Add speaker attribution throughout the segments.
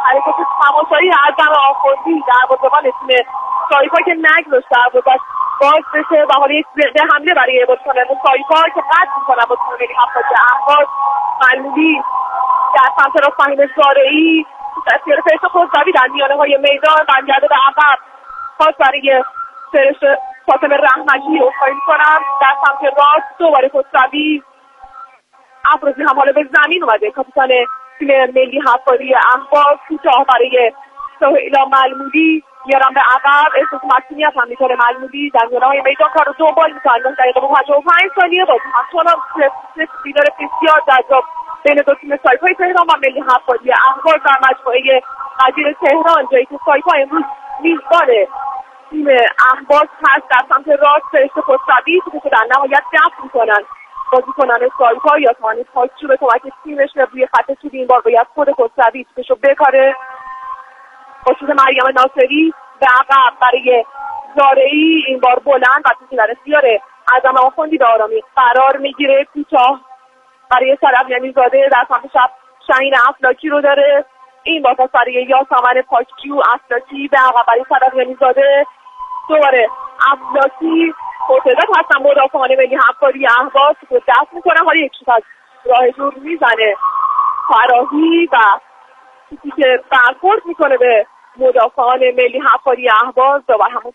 Speaker 1: حرکت تماشایی اعظم آخوندی دروازه‌بان تیم سایپا که نگذاشت دروازه‌اش باز بشه و حالا یک ضد حمله برای بازیکن سایپا که قطع می‌کنه با تیم ملی حفاظی اهواز. معلولی در سمت راست فهیم زارعی دستیار فرشت خسروی در میانه‌های میدان برمیگرده به عقب، خواست برای فرشت فاطمه رحمتی افتایی می‌کنم در سمت راست. دوباره خسروی افروزی هم حالا به زمین اومده. کاپیتان تیم ملی حفاظی اهواز کوتاه برای سهیلا معلولی میارم به عقب. احساس مسئولیت هم میکنه معلولی در میانه‌های میدان کار رو دنبال میکنه. 9 دقیقه و 55 ثانیه بازی همچنان دیدار بسیار جذاب بین دو تیم سایپای تهران و ملی حفاظی اهواز در مجموعه قدیر تهران، جایی که سایپا امروز میزبان تیم اهواز هست. در سمت راست فرشت خسروی که در نهایت دفع میکنن بازیکنان سایپا یا توانید پاسچو به کمک تیمش روی خط توپ. این بار باید خود خسروی توپشو بکاره. با شوت مریم ناصری به عقب برای زارعی، این بار بلند و توپی در اختیار اعظم آخوندی به آرامی قرار میگیره. کوتاه برای سرابیانی زاده در سمت چپ شاهین افلاکی رو داره. این بار پاس برای یاسمن پاکجو. افلاکی به عقب برای سرابیانی زاده. دوباره افلاکی خورتزت هستن مدافعان ملی حفاظی اهواز که دست میکنن. حالا یک شوت از راه دور میزنه فراهی و چیزی که برخورد میکنه به مدافعان ملی حفاظی اهواز و همون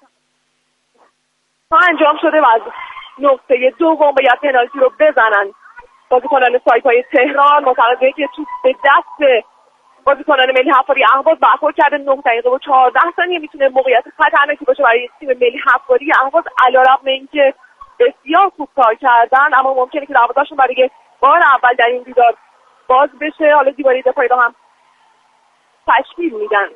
Speaker 1: انجام شده و از نقطه دوم باید پنالتی رو بزنن بازیکنان سایپای تهران. متوجه که توپ به دست بازیکنان ملی حفاظی اهواز برخورد کرده. 9 دقیقه و 14 ثانیه میتونه موقعیت خطرناکی باشه برای تیم ملی حفاظی اهواز علیرغم اینکه بسیار خوب کار کردن، اما ممکنه که دروازه‌شون برای بار اول در این دیدار باز بشه. حالا دیواری دفاعی رو هم تشکیل میدن.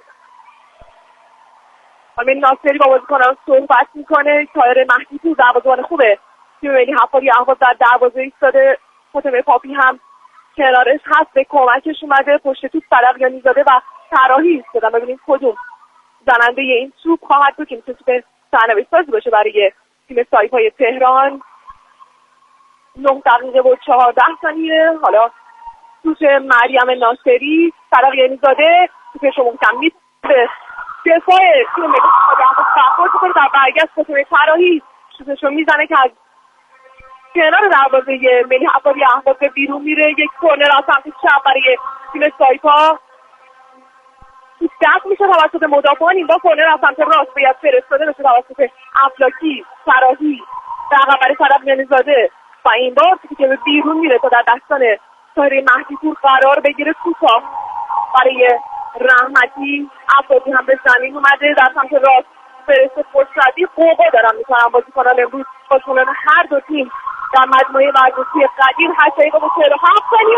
Speaker 1: خانم ناصری با بازیکنان صحبت میکنه. طاهر مهدی دروازه‌بان خوبه تیم ملی حفاظی اهواز در دروازه ایستاده. فاطمه پاپی هم کنارش هست به کمکش اومده. پشت توپ سرابیانی زاده و طراحی ایستادن. ببینیم کدوم زننده این توپ خواهد بود که میتونه توپ سرنوشت سازی باشه برای تیم سایپای تهران. 9 دقیقه و 14 ثانیه. حالا توپ مریم ناصری سرابیانی زاده توپش رو محکم می‌زنه. دفاع تیم ملی حفاظی اهواز برخورد می‌کنه در برگشت فاطمه طراحی شوتش رو میزنه که از کنار دروازه ملی حفاظی اهواز به بیرون میره. یک کورنر از سمت چپ برای تیم سایپا دفع میشه توسط مدافعان. این با کورنر از سمت راست باید فرستاده بشه توسط افلاکی طراحی به عقب برای سرابیانی زاده و این بار که به بیرون میره تا در دستان طاهر مهدی پور قرار بگیره. کوتاه برای رحمتی. افلاکی هم به زمین اومده در سمت راست فرست خسروی قوقا دارن میکنن بازیکنان امروز بازیکنان هر دو تیم در مجموعه ورزشی قدیر. 8 دقیقه و 47 ثانیه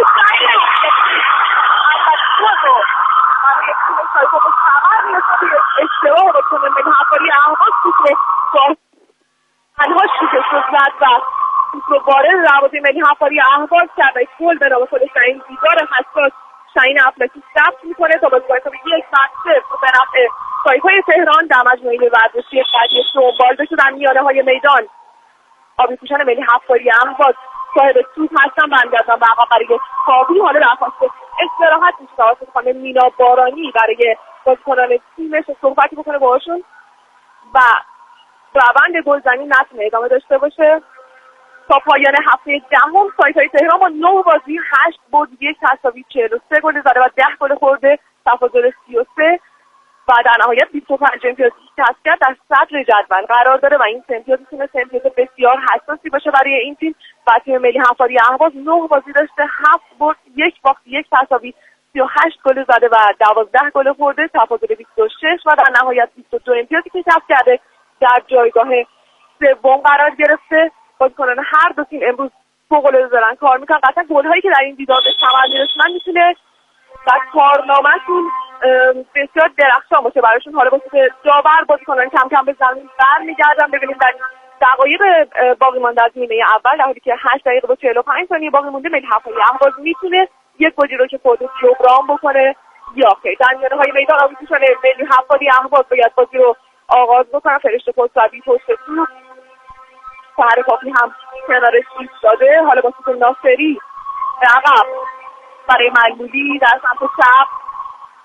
Speaker 1: برای تیم سایپا به ثمر میرسه. اشتباه بازیکن ملی حفاظی اهواز توپ تنها شوتش رو زد و توپ رو وارد دروازه ملی حفاظی اهواز کرد و گل به نام خودش در این دیدار حساس شاهین افلاکی ثبت میکنه تا بازیکن یک مقصد به نفع سایپای تهران در مجموعه ورزشی قدیر دنبال بشه. در میانه‌های میدان آبی پوشان ملی حفاظی اهواز صاحب توپ هستن برمیگردن به عقب برای کاوی. حالا درخواست استراحت میشه توسط خانم مینا بارانی برای بازیکنان تیمش صحبتی بکنه باهاشون و روند گلزنی نتونه ادامه داشته باشه. تا پایان هفته دهم سایپای تهران با 9 بازی 8 برد 1 تساوی 43 گل زده و 10 گل خورده تفاضل 33 و در نهایت 25 امتیاز کسب کرد در صدر جدول قرار داره و این امتیاز میتونه امتیاز بسیار حساسی باشه برای این تیم. و تیم ملی حفاظی اهواز 9 بازی داشته 7 برد 1 باخت 1 تساوی 38 گل زده و 12 گل خورده تفاضل 26 و در نهایت 22 امتیازی که کسب کرده در جایگاه سوم قرار گرفته. بازیکنان هر دو تیم امروز فوق‌العاده دارن کار میکنن. قطعا گل‌هایی که در این دیدار به ثمر میرسونن میتونه در کارنامه‌شون بسیار درخشان باشه براشون. حالا واسه داور بازیکنان کم کم به زمین برمیگردن. ببینیم در دقایق باقی مانده از نیمه اول در حالی که 8 دقیقه و 45 ثانیه باقی مونده ملی حفاظی اهواز میتونه یک گلی رو که خودش جبران بکنه یا خیر. در میانه‌های میدان آبی پوشان ملی حفاظی اهواز باید بازی رو آغاز بکنن. فرشته خسروی پشت توپ، طاهر کافی هم کنارش ایستاده. حالا با توپ ناصری به عقب برای معلولی در سمت چپ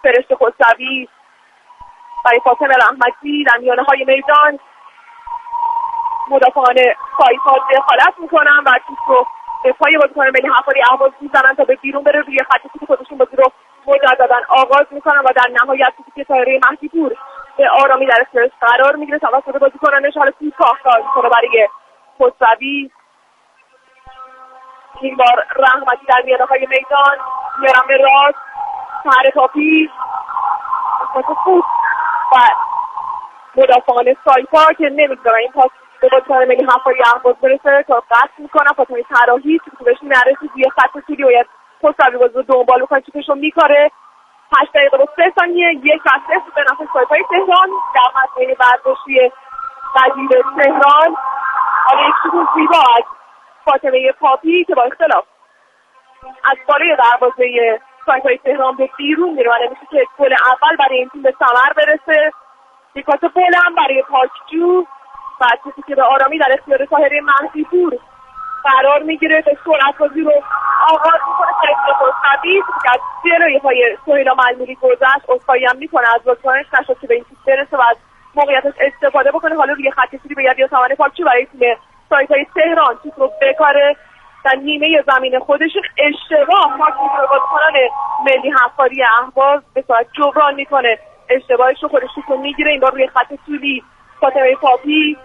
Speaker 1: فرشت خسروی برای فاطمه رحمتی در میانه‌های میدان مدافعان سایپا دخالت میکنن و توپ رو به پای بازیکن ملی حفاری اهواز میزنن تا به بیرون بره. روی خط توپ خودشون بازی رو مجددا آغاز میکنن و در نهایت توپی که طاهره مهدی پور به آرامی در اختیارش قرار میگیره توسط بازیکنانش. حالا توپ کار میکنه برای خسروی، این بار رحمتی در میانه‌های میدان میارم به راست سر تاپی خوب و مدافعان سایپا که نمیگذارن این پاس به بازیکن ملی حفاری اهواز برسه تا قطع میکنن. فاطمه طراحی توپش نرسید روی خط توپی باید خسروی بازی رو دنبال بکنه، توپش رو میکاره. 8 دقیقه و 3 ثانیه 1-0 به نفع سایپای تهران در مجموعه ورزشی قدیر تهران. حالا یک شوت زیبا از فاطمه پاپی که با اختلاف از بالای دروازه سایپای تهران به بیرون میره و نمیشه که گل اول برای این تیم به ثمر برسه. یک پاس بلند برای پاکجو و توپی که به آرامی در اختیار طاهره مهدی پور قرار میگیره. به سرعت بازی رو آغاز میکنه فرشت خسروی که از جلوی پای سهیلا ملموری گذشت. عذرخواهی هم میکنه از بازیکنش، نشد که به این توپ برسه و از موقعیتش استفاده بکنه. حالا روی خط توپی به یادیاسمان پاکجو برای تیم سایپای تهران توپ رو بکاره در نیمه زمین خودش. اشتباه پاکجو بازیکنان ملی حفاری اهواز به صورت جبران میکنه، اشتباهش رو خودش رو میگیره. این بار روی خط طولی فاطمه پاپی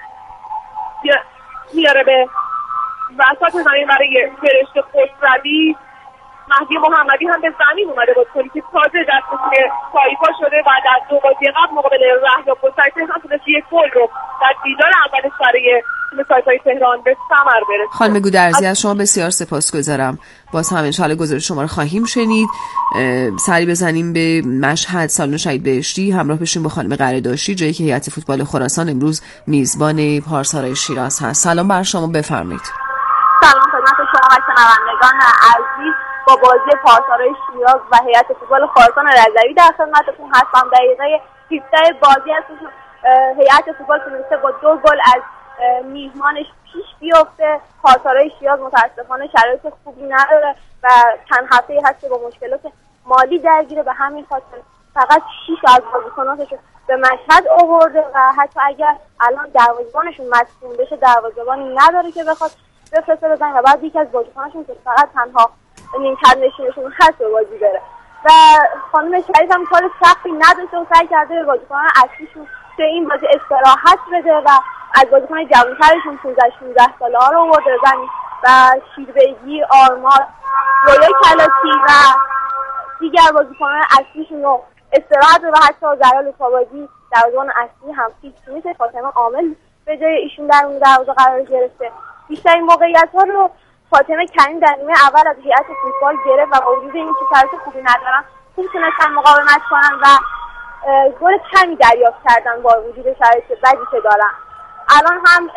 Speaker 1: میاره به وسط زمین برای فرشت خسروی. مهدی محمدی هم به زمین اومده بود که تازه دستش سایپا شده و در 2 بازی قبل مقابل رهیاب بوسعید تهران تونست یک گل رو در دیدار اولش برای تیم سایپای تهران به ثمر برسونه.
Speaker 2: خانم گودرزی از شما بسیار سپاسگزارم. باز هم انشاءالله گزارش شما رو خواهیم شنید. سری بزنیم به مشهد. سالن شهید بهشتی همراه بشیم با خانم قره‌داشتی، جایی که هیئت فوتبال خراسان امروز میزبان پارسالای شیراز هست. سلام بر شما، بفرمایید.
Speaker 3: سلام خدمت شما و شنوندگان عزیز. با بازی پارسالای شیراز و هیئت فوتبال خراسان رضوی در خدمتتون هستم. دقیقه 17 بازی هست. هیئت فوتبال تونسته با 2 گل از میهمانش پیش بیفته. پارسالای شیراز متاسفانه شرایط خوبی نداره و چند هفته‌ای هست که با مشکلات مالی درگیره. به همین خاطر فقط 6 از بازیکنانش به مشهد آورده و حتی اگر الان دروازه‌بانشون مصدوم بشه دروازه‌بانی نداره که بخواد بفرسته بزنه و بعد یکی از بازیکناشون که فقط تنها نیمکت نشینشون هست به بازی بره و خانم شریف هم کار سختی نداشته و سعی کرده به بازیکنان اصلیشون که این بازی استراحت بده و از بازیکن جوان‌ترشون 15-16 ساله ها رو آورده زمین و شیربیگی، آرمان، رویا کلاسی و دیگر بازیکنان اصلیشون رو استراحت و حتی زلال کابادی دروازه‌بان اصلی هم فیکس نیست. فاطمه عامل به جای ایشون در اون دروازه قرار گرفته. بیشترین موقعیت‌ها رو فاطمه کریم در نیمه اول از هیئت فوتبال گرفت و با وجود اینکه شرایط خوبی ندارن خوب تونستن مقاومت کنن و گل کمی دریافت کردن با وجود شرایط بدی که دارن. الان هم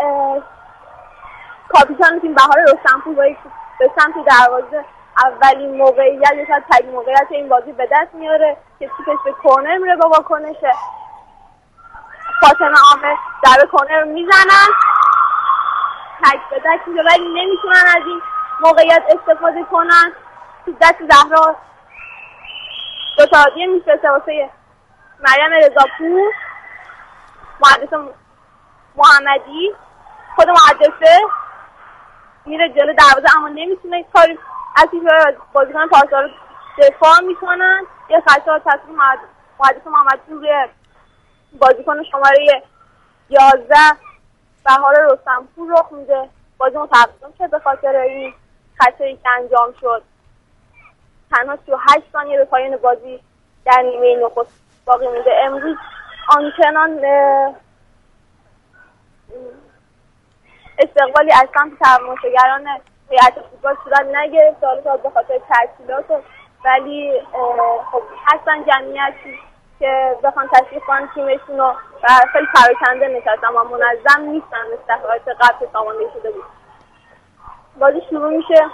Speaker 3: کاپیتان تیم بهار رستمپور با یک به سمت دروازه اولین موقعیت یا شاید ترین موقعیت این بازی به دست میاره که توپش به کورنر میره با واکنش فاطمه عامل در کورنر میزنن تک به تک میشه ولی نمیتونن از این موقعیت استفاده کنن. تو دست زهرا دو تا هدیه میفرسته واسه مریم رضاپور. مهندس محمدی خود مهندسه میره جلو دروازه اما نمیتونه کاری از این بازیکن پاسدار دفاع میکنن. یه خطا تصمیم مهندس محمدی روی بازیکن شماره 11 بهار رستمپور رخ میده. بازی متوقف شد به خاطر این خطایی که انجام شد. تنها 38 ثانیه به پایان بازی در نیمه نخست باقی مونده. امروز آنچنان استقبالی از سمت تماشاگران هیئت فوتبال صورت نگرفت حالا به خاطر تعطیلات، ولی خب هستن جمعیتی که بخوان تشریف کنن تیمشون و خیلی پراکنده نشستن و منظم نیستن مثل دفعات قبل سامانده شده بود. بازی شروع میشه.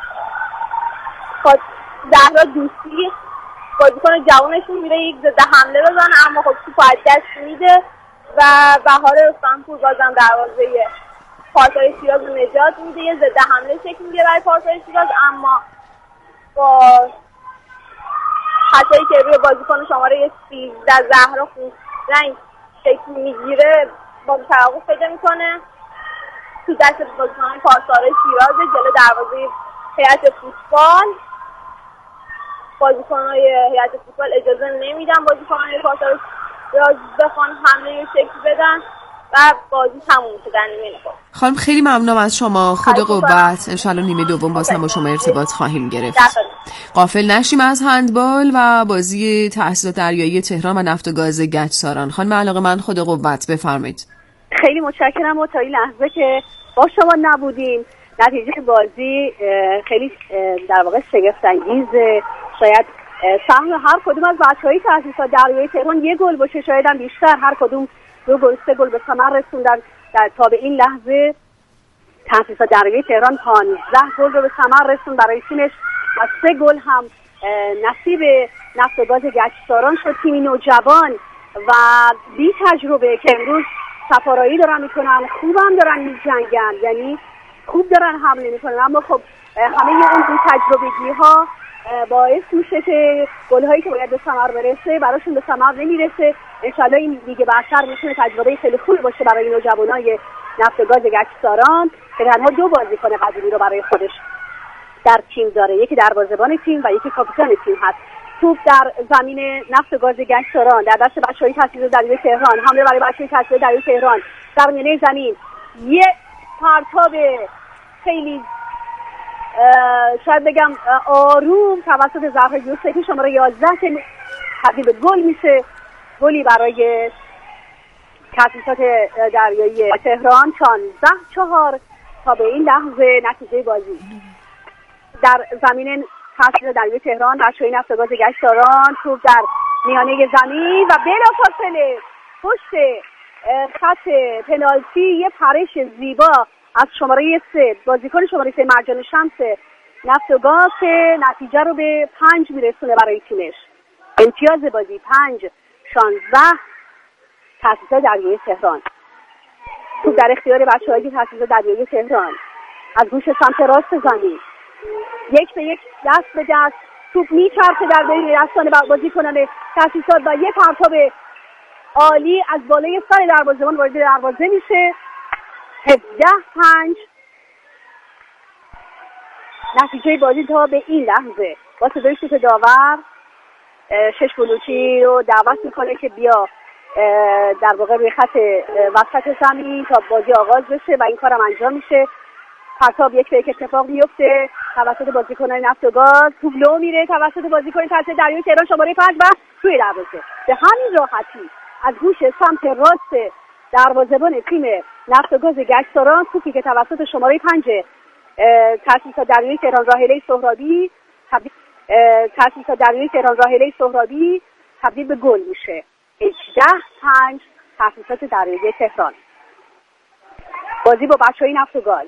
Speaker 3: زهرا دوستی بازیکن جوانشون میره یک ضد حمله بزنه اما خب توپ از دست میده و بهار رستمپور بازم دروازه پارسال شیراز رو نجات میده. یه ضد حمله شکل میگیره برای پارسال شیراز اما با خطایی که روی بازیکن شماره 13 زهرا رنگ شکل میگیره بازی توقف پیدا میکنه تو دست بازیکن پاسدار شیراز جلو دروازه هیئت فوتبال. بازیکن‌های هیئت فوتبال اجازه نمیدن بازیکن‌های پاسدار شیراز بخوان حمله شکل بدن و بازی تموم شد در نیمه نهم.
Speaker 2: خانم خیلی ممنونم از شما. خدا قوت. انشالله نیمه دوم باز هم با شما ارتباط خواهیم گرفت. غافل نشیم از هندبال و بازی تحصیلات دریایی تهران و نفت و گاز گچساران. خانم علاقه‌مند خدا قوت، بفرمایید.
Speaker 4: خیلی متشکرم و تا این لحظه که با شما نبودیم نتیجه بازی خیلی در واقع شگفت انگیزه. شاید سهم هر کدوم از بچه‌های تأسیسات دریایی تهران یک گل باشه، شاید هم بیشتر. هر کدوم 2 گل 3 گل به ثمر رسوندن. تا به این لحظه تأسیسات دریایی تهران 15 گل رو به ثمر رسوند برای تیمش و 3 گل هم نصیب نفت و گاز گچساران شد. تیمی نوجوان و بی تجربه که امروز سفارایی دارن میکنن، خوب هم دارن میجنگن، یعنی خوب دارن حمله میکنن، اما خب همه اون بی تجربگی ها باعث میشه که گل هایی که باید به ثمر برسه براشون به ثمر نمیرسه. انشالله این دیگه برتر میتونه تجربه خیلی خوب باشه برای نوجوانای نفت و گاز گچساران که تنها 2 بازیکن قدیمی رو برای خودش در تیم داره، یکی دروازه‌بان تیم و یکی کاپیتان تیم هست. توپ در زمین نفت و گاز گچساران در دست بچه‌های تأسیسات دریایی تهران. حمله برای بچه‌های تأسیسات دریایی تهران در میانه زمین. یه پرتاب خیلی شاید بگم آروم توسط زهرا یوسفی شماره 11 که تبدیل به گل میشه. گلی برای تأسیسات دریایی تهران 14-4 تا به این لحظه نتیجه بازی. در زمین تأسیسات دریایی تهران بچه‌های نفت و گاز گچساران توپ در میانه زمین و بلافاصله پشت خط پنالتی یه پرش زیبا از شماره 3 بازیکن شماره 3 مرجان شمس نفت و گاز که نتیجه رو به 5 میرسونه برای تیمش. امتیاز بازی 5-16 تأسیسات دریایی تهران. توپ در اختیار بچه‌های تأسیسات دریایی تهران از گوش سمت راست زمین 1-1 دست به دست توپ میچرخه در بین دستان بازیکنان تأسیسات و یه پرتاب عالی از بالای سر دروازه‌بان وارد دروازه میشه. 17-5 نتیجه بازی تا به این لحظه. با صدای شوت داور شش بلوچی رو دعوت میکنه که بیا در واقع روی خط وسط زمین تا بازی آغاز بشه و این کارم انجام میشه. پرتاب 1-1 اتفاق میفته توسط بازیکنان نفت و گاز. توپ لو میره توسط بازیکن تأسیسات دریایی تهران شماره 5 و توی دروازه. به همین راحتی از گوش سمت راست دروازه‌بان تیم نفت و گاز گچساران توپی که توسط شماره 5 تأسیسات دریایی تهران راهله سهرابی تبدیل به گل میشه. 18-5 تأسیسات دریایی تهران. بازی با بچه‌های نفت و گاز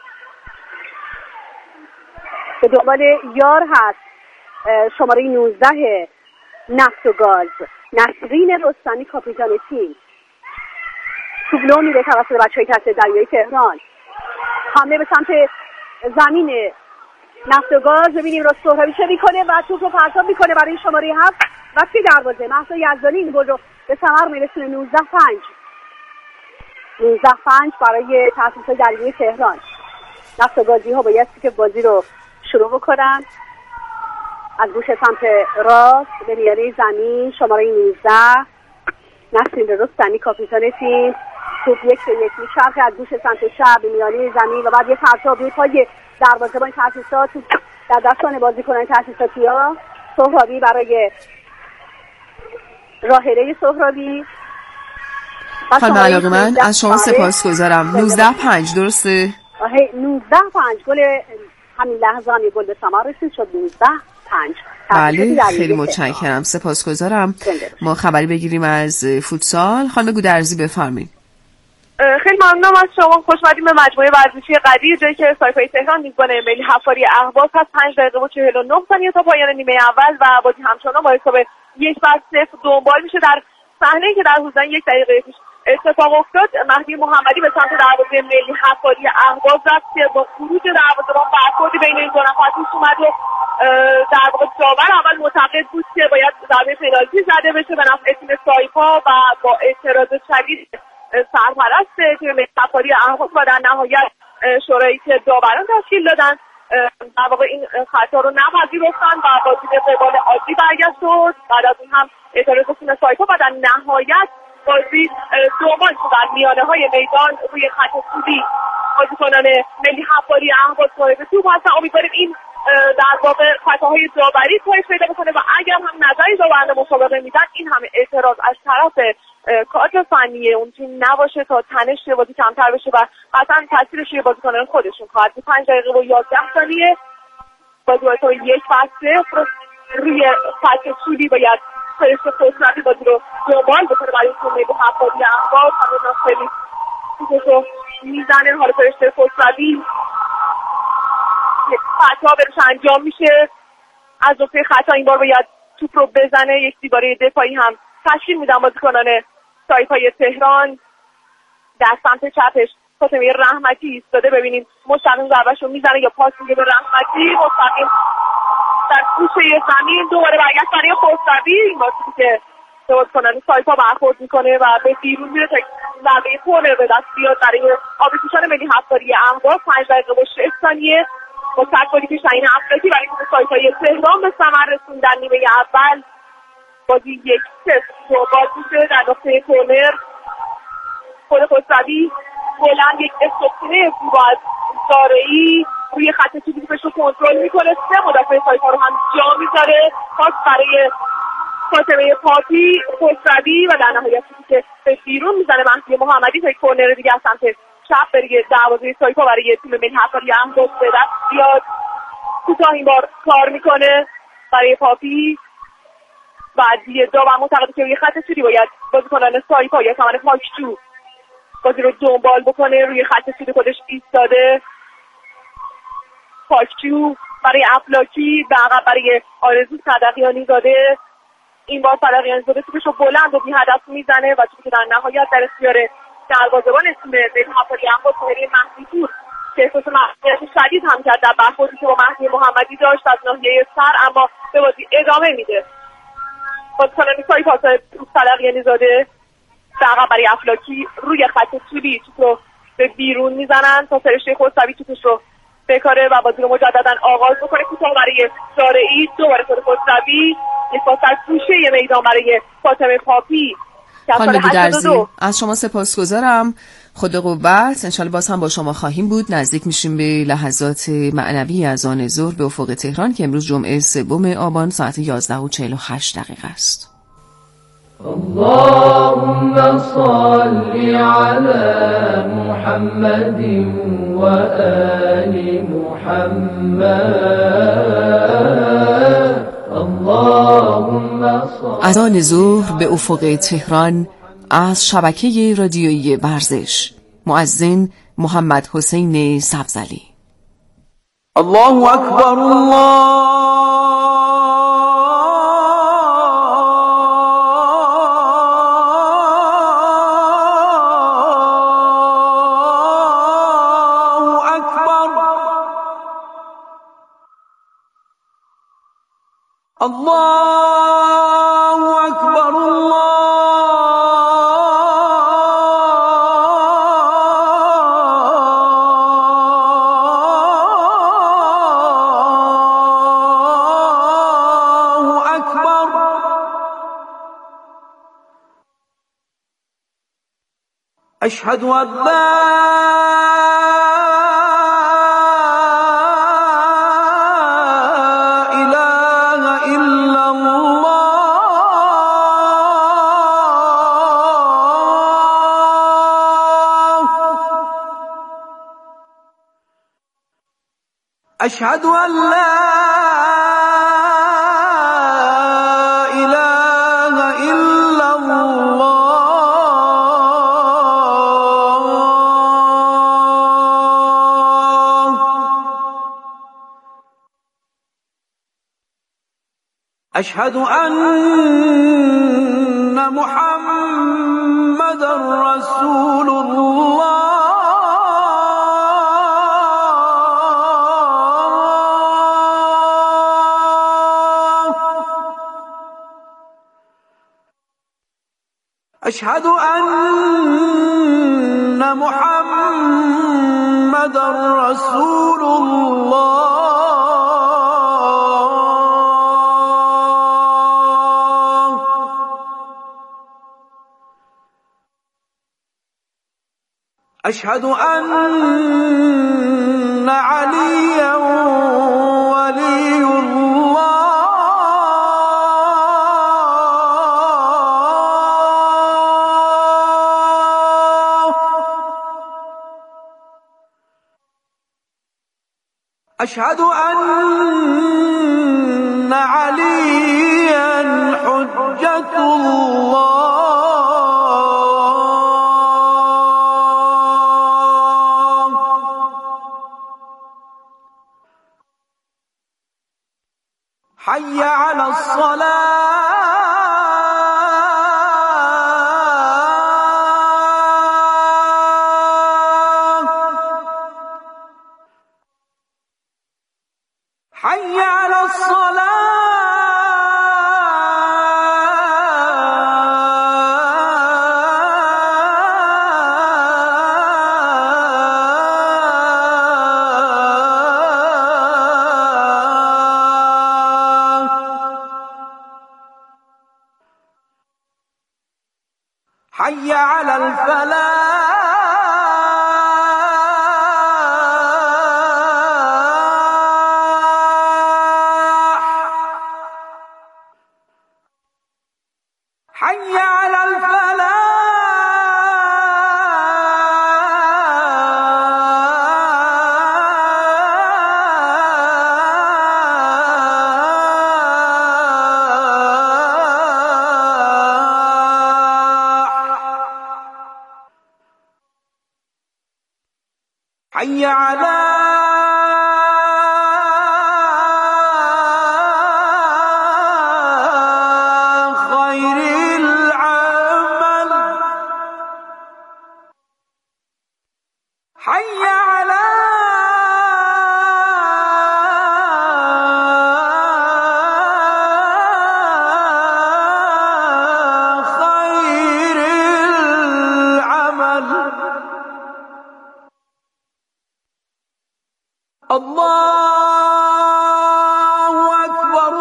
Speaker 4: به دنبال یار هست شماره 19 نفت و گاز نسرین رستمی کاپیتان تیم. توپ لو میره توسط بچه‌های تأسیسات دریایی تهران. حمله به سمت زمین نفت و گاز. ببینیم راست سهرابی چه میکنه و توپ رو پرتاب میکنه برای شماره 7 و توی دروازه مهسا یزدانی این گل رو به ثمر میرسونه. 19-5 برای تأسیسات دریایی تهران. نفت و گازی ها بایستی که بازی رو شروع بکنن. از گوش سمت راست به میانه زمین شماره 19 نسرین رستمی کاپیتان تیم. توپ 1-1 میچرخه از گوش سمت چپ به میانه زمین و بعد یه پرتاب روی پای دروازه‌بان تأسیسات در دستان بازیکنان تأسیساتی‌ها. سهرابی برای راهله سهرابی.
Speaker 2: خانم علاقه‌مند از شما سپاسگزارم. 19-5 درسته؟
Speaker 4: 19-5 گل همین لحظه هم یه گل به ثمر رسید شد. 19-5.
Speaker 2: بله خیلی متشکرم، سپاسگزارم. ما خبری بگیریم از فوتسال. خانم گودرزی بفرمایید.
Speaker 1: خیلی ممنونم از شما. خوش اومدید به مجموعه ورزشی قدیر، جایی که سایپای تهران میزبان ملی حفاری اهواز هست. 5 دقیقه و 49 ثانیه تا پایان نیمه اول و بازی همچنان با حساب 1-0 دنبال میشه. در صحنه‌ای که در حدود 1 دقیقه پیش اتفاق افتاد مهدی محمدی به سمت دروازه ملی حفاری اهواز رفت که با خروج دروازه‌بان برخوردی بین این دو نفر پیش اومد و در واقع داور اول معتقد بود که باید ضربه پنالتی زده بشه به نفع تیم سایپا و با اعتراض شدید سرپرست تیم ملی حفاری اهواز و در نهایت شورایی که داوران تشکیل دادن در واقع این خطا رو نپذیرفتن و بازی به قبال عادی برگشت شد. بعد از اون هم اعتراض تیم سایپا و در نهایت بازی دوبار در میانه های میدان روی خط سودی بازیکنان ملی حفاری اهواز صاحب توپ هستن. امیدواریم این در واقع خطاهای داوری کاهش پیدا بکنه و اگر هم نظری داوران مسابقه میدن این همه اعتراض از طرف کادر فنی اون تیم نباشه تا تنش بازی کمتر بشه و قطعا تاثیرش روی بازیکنان خودشون خواهد بود. 5 دقیقه و 11 ثانیه بازی تا 1-0 روی خط سودی باید فرشته خسروی بازی رو دنبال بکنه برای تیم ملی حفاری اهواز. همون خیلی توپو میزنه. حالا فرشته خسروی خطا برش انجام میشه. از نقطه خطا این بار باید توپ رو بزنه. یک دیواره دفاعی هم تشکیل میدن بازیکنان سایپای تهران. در سمت چپش فاطمه رحمتی ایستاده. ببینیم مستقیم ضربه‌شو میزنه یا پاس میده به رحمتی. مستقیم در گوشه زمین دوباره برگشت برای خسروی. این بازی که بازیکنان سایپا برخورد میکنه و به بیرون میره تا ضربه کورنر به دست بیاد برای آبی‌پوشان ملی حفاری اهواز. 5 دقیقه و 6 ثانیه با تک‌بازی پیشین افراطی برای تیم سایپای تهران به ثمر رسوندن نیمه اول. بازی 1-0 باز میشه. در نقطه کورنر خود خسروی بلند یک استوپینه زیبا از زارعی روی خط توپش رو کنترل میکنه. 3 مدافع سایپا رو هم جا میذاره. پاس برای فاطمه پاپی خسروی و در نهایت که به بیرون میزنه مهدی محمدی تا کورنر دیگه از سمت چپ برای دروازه سایپا برای تیم ملی حفاری اهواز به دست بیاد. کوتاه این بار کار میکنه برای پاپی. بعدی داور معتقده که روی خط سودی باید بازیکنان سایپا یا کمان پاکچو بازی رو دنبال بکنه. روی خط سودی خودش ایستاده. پاکچو برای افلاکی و عقب برای آرزو صدقیانی زاده. این بار صدقیانی زاده توپش رو بلند و بی هدف میزنه و توپی که در نهایت در اختیار دروازه‌بان تیم ملی حفاری اهواز سهیل مهدی پور که احساس مسئولیت شدید هم کرد در برخوردی که با مهدی محمدی داشت از ناحیه سر، اما به بازی ادامه میده. بازیکنان سایپا صدقیانی زاده عقب برای افلاکی روی خط سودی توپ رو به بیرون میزنن تا فرشته خسروی توپش رو بکاره و بازی رو مجددا آغاز بکنه. کوتاه برای زارعی. دوباره خسروی. یک پاس در گوشه میدان برای فاطمه پاپی.
Speaker 2: خانم گودرزی از شما سپاسگزارم. خدا قوت. انشالله باز هم با شما خواهیم بود. نزدیک میشیم به لحظات معنوی اذان ظهر به افق تهران که امروز جمعه 3 آبان ساعت 11:48 است.
Speaker 5: اللهم صل على محمد و آل محمد. اللهم صل.
Speaker 2: اذان ظهر به افق تهران از شبکه رادیویی ورزش. مؤذن محمد حسین سبزعلی.
Speaker 5: الله اکبر. الله الله اکبر. الله اکبر. اشهد ان لا أشهد أن لا إله إلا الله. أشهد أن محمد رسول اشهد ان محمد رسول الله اشهد ان عليا ولي الله اشهد ان عليا حجة الله حي على الصلاة حي على حي على الفلاح حي على الفلاح حي على خير العمل حي على خير العمل الله أكبر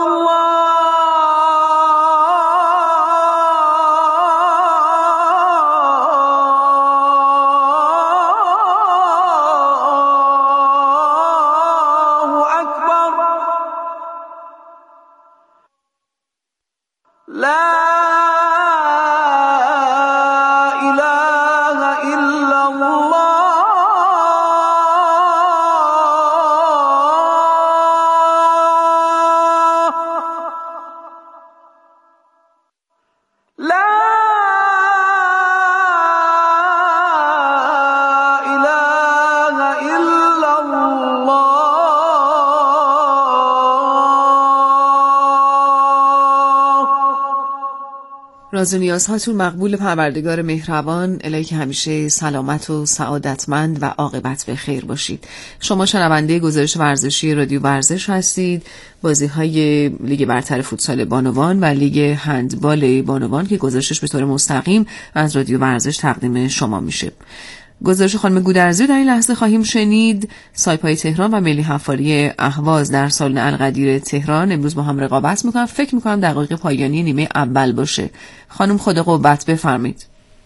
Speaker 5: الله أكبر لا إله إلا الله لا إله إلا الله
Speaker 2: راز و نیازهاتون مقبول پروردگار مهربان، الهی که همیشه سلامت و سعادتمند و عاقبت به خیر باشید. شما شنونده گزارش ورزشی رادیو ورزش هستید. بازی‌های لیگ برتر فوتسال بانوان و لیگ هندبال بانوان که گزارشش به طور مستقیم از رادیو ورزش تقدیم شما میشه. گزارش خانم گودرزی در این لحظه خواهیم شنید. سایپای تهران و ملی حفاری اهواز در سالن القدیر تهران امروز با هم رقابت میکنن. فکر میکنم دقایق پایانی نیمه اول باشه. خانم خدا قوت بفرمایید.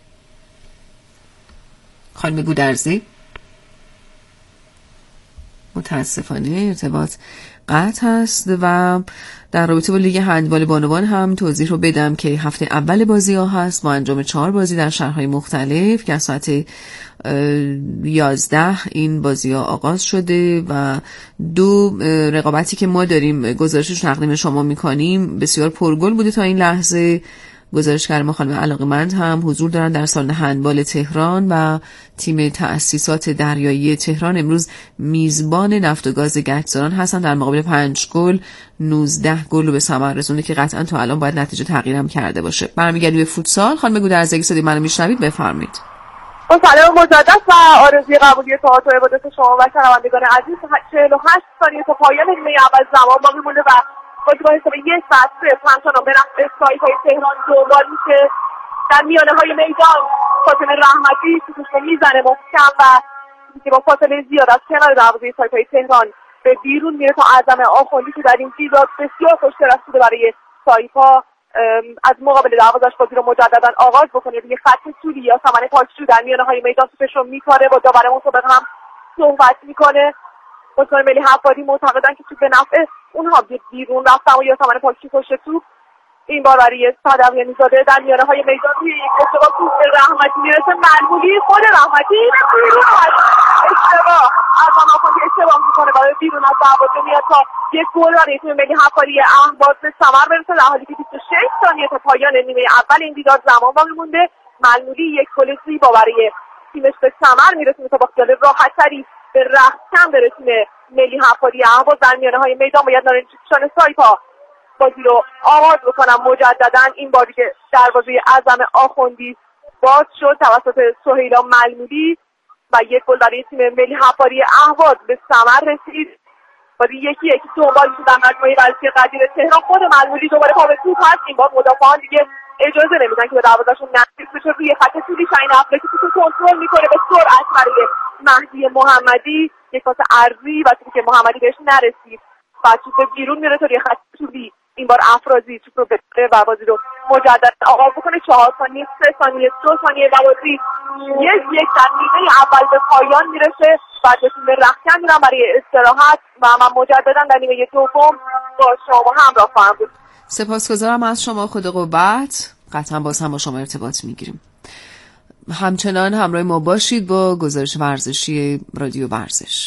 Speaker 2: خانم گودرزی متاسفانه ارتباط قطع هست و در رابطه با لیگ هندبال بانوان هم توضیح رو بدم که هفته اول بازی ها هست با انجام 4 بازی در شهرهای مختلف که از ساعت 11 این بازی ها آغاز شده و 2 رقابتی که ما داریم گزارشش تقدیم شما میکنیم بسیار پرگل بوده تا این لحظه. گزارشگر ما خانم علاقمند هم حضور دارن در سالن هندبال تهران و تیم تأسیسات دریایی تهران امروز میزبان نفت و گاز گچساران هستن. در مقابل 5 گل 19 گل رو به ثمر رسونده که قطعا تا الان باید نتیجه تغییرم کرده باشه. برمیگردیم به فوتسال. خانم گودرزی صدای منو میشنوید بفرمایید.
Speaker 1: سلام مجدد و آرزوی قبولی تئاتر عبادت شما و شنوندگان عزیز. 48 ثانیه تا پایان نیمه اول زمان باقی مونده و بازی با حساب 1-0 همچنان به نفع سایپای تهران جلوی که در میانه های میدان فاطمه رحمتی توپش میزنه محکم و که با فاصله زیاد از کنار دروازه سایپای تهران به بیرون میره تا اعظم آخوندی که در این دیدار بسیار خوش‌طرف بوده برای سایپا از مقابل دروازه‌اش بازی رو مجددا آغاز بکنه. روی خط طولی یا سمن پاکشو در میانه های میدان توپش رو میکاره، با داور مسابقه هم صحبت میکنه. بازیکن ملی حفاری معتقدن که توپ به نفع اونها بیرون رفتن و یا سمن پاکشو کشته توپ. این بار برای صدقیانی زاده در میانه های میدان توی یک اشتباه توپ به رحمتی میرسه، معمولی خود رحمتی بیرون اشتباه از آخوندی اشتباه میکنه برای بیرون از دروازه میاد تا یک گل برای تیم ملی حفاری اهواز به ثمر برسه، در حالی که 26 ثانیه تا پایان نیمه اول این دیدار زمان باقی مونده. معمولی یک گل زیبا برای تیمش به ثمر میرسونه تا با خیال راحت‌تری به رختکن بره تیم ملی حفاری اهواز. در میانه های میدان باید نارنجی‌پوشان سایپا بازی رو آغاز بکنم مجددا. این باری که دروازه اعظم آخوندی باز شد توسط سهیلا ملمودی و یک گل برای تیم ملی حفاری اهواز به ثمر رسید. بازی یکی دنبال شد در مجموعه ورزشی قدیر تهران. خود ملمودی دوباره پا به توپ هست، این بار مدافعان دیگه اجازه نمیدن که به دروازه‌شون نزدیک بشه. روی خط طولی شاهین افلاکی توپ کنترل میکنه به سرعت برای مهدی محمدی، یک پاس عرضی و توپی که محمدی بهش نرسید و توپ بیرون میره تا روی خط طولی. این بار افرازی توپ رو بگیره و بازی رو مجدد آغاز بکنه. 4 ثانیه 3 ثانیه 2 ثانیه و بازی یک در نیمه اول به پایان میرسه. بعد به تیم رختکن میرم برای استراحت و من مجددا در نیمه دوم با شما همراه خواهم بود.
Speaker 2: سپاسگزارم از شما، خدا قوت. قطعا باز هم با شما ارتباط میگیریم. همچنان همراه ما باشید با گزارش ورزشی رادیو ورزش.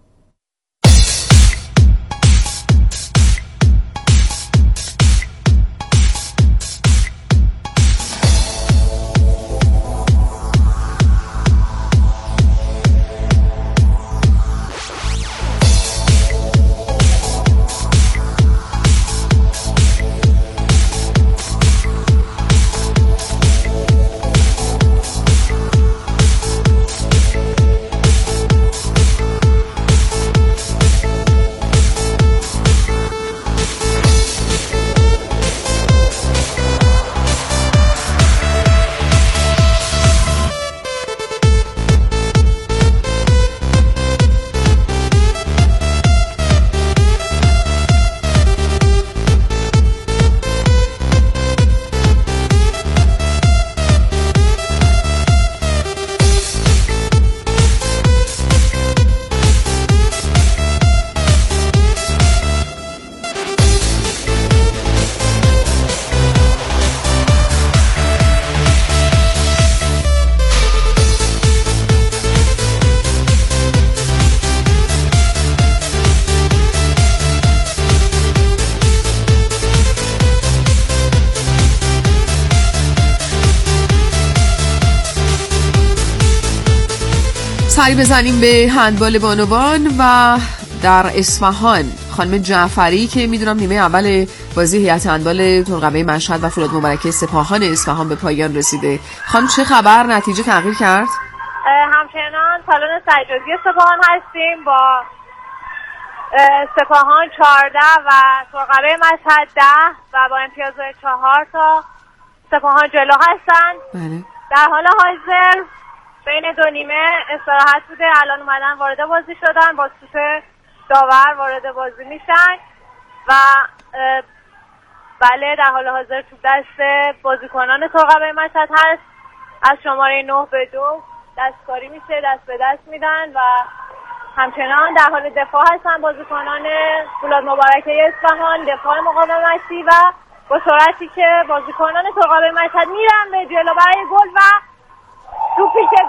Speaker 2: سری بزنیم به هندبال بانوان و در اصفهان خانم جعفری که میدونم نیمه اول بازی هیئت هندبال ترقوه مشهد و فولاد مبارکه سپاهان اصفهان به پایان رسیده. خانم چه خبر؟ نتیجه تغییر کرد؟
Speaker 3: همچنان سالن سجادی سپاهان هستیم با سپاهان 14 و ترقوه مشهد 10 و با امتیاز 4 تا سپاهان جلو هستن.
Speaker 2: بله.
Speaker 3: در حال حاضر بین دو نیمه استراحت بوده، الان اومدن وارد بازی شدن، با توپ داور وارد بازی میشن و بله در حال حاضر توپ دست بازیکنان ترقوه مشهد هست. از شماره 9 به 2 دستکاری میشه، دست به دست میدن و همچنان در حال دفاع هستن بازیکنان فولاد مبارکه اصفهان، دفاع مقاومتی و با سرعتی که بازیکنان ترقوه مشهد میرن به جلو برای گل و توپی که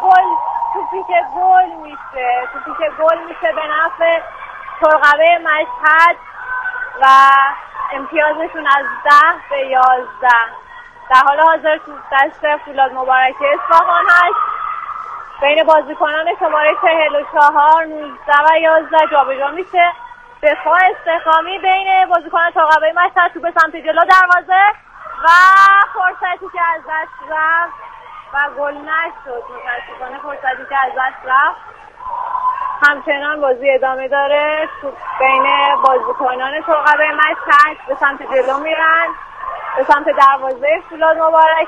Speaker 3: گل میشه به نفع ترقوه مشهد و امتیازشون از 10 به 11. در حال حاضر توپ دست فولاد مبارکه اصفهان هست. بین بازیکنان شماره 44 19 و 11 جابجا میشه. دفاع استحکامی بین بازیکنان ترقوه مشهد، توپ سمت جلو دروازه و فرصتی که از دست رفت و گل نشد. متاسفانه فرصتی که از دست رفت. همچنان بازی ادامه داره. توپ بین بازیکنان ترقوه مشهد به سمت جلو میرن، به سمت دروازه فولاد مبارکه.